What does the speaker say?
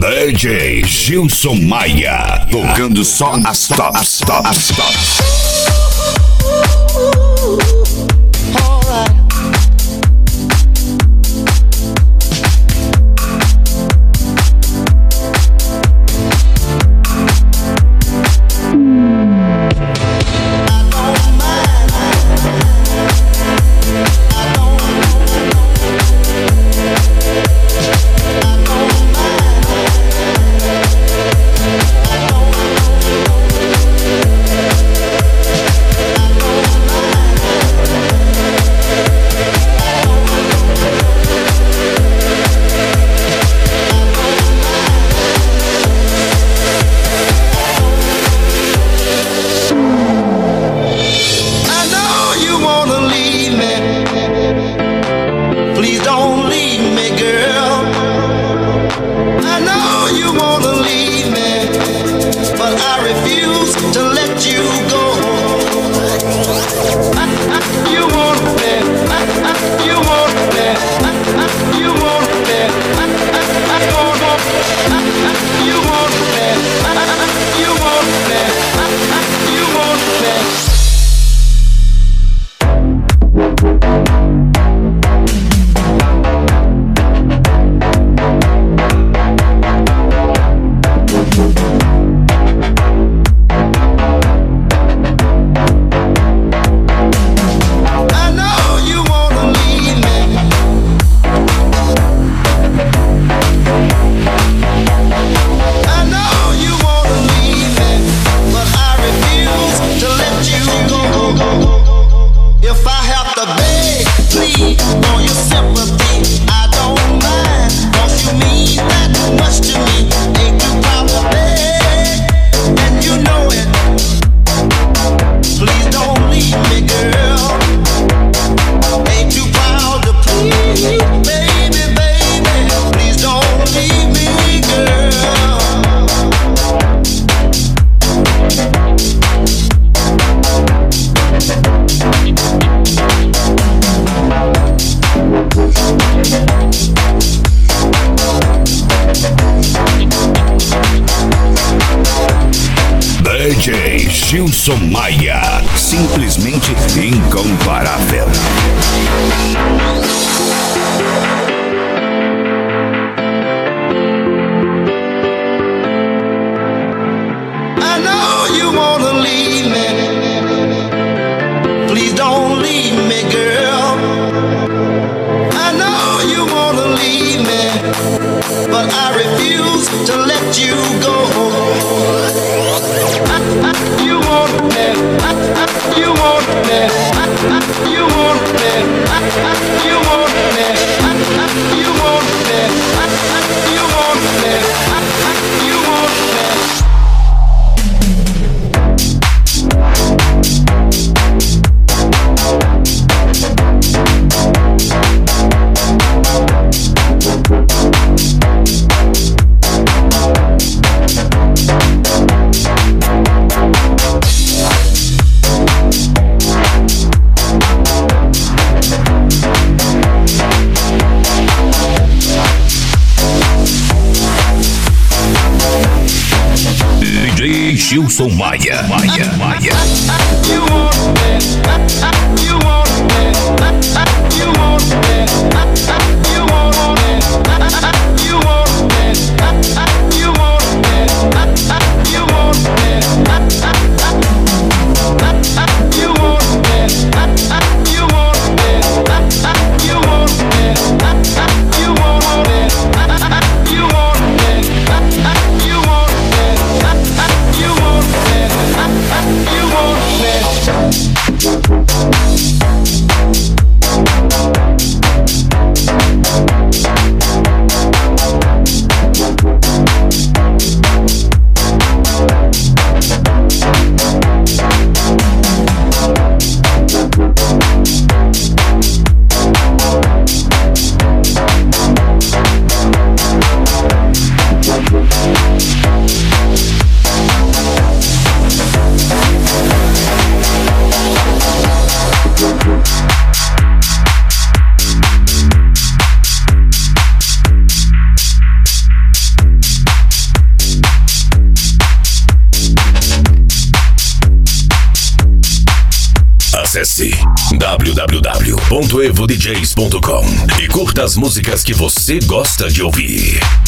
DJ Gilson Maia, tocando só as tops. DJ Gilson Maia, simplesmente incomparável. I know you wanna leave me. Please don't leave me, girl. I know you wanna leave me, but I refuse to let you go. You want me, you want me, you want me, you want me, you want me, you want me, you want me. DJ Gilson Maia. You want me, you want me, you want me, you want me, you want me, you want me, you want me, you want me, you want me, you want me, you want me, you want me, you want me. You want me. Acesse www.evodjs.com e curta as músicas que você gosta de ouvir.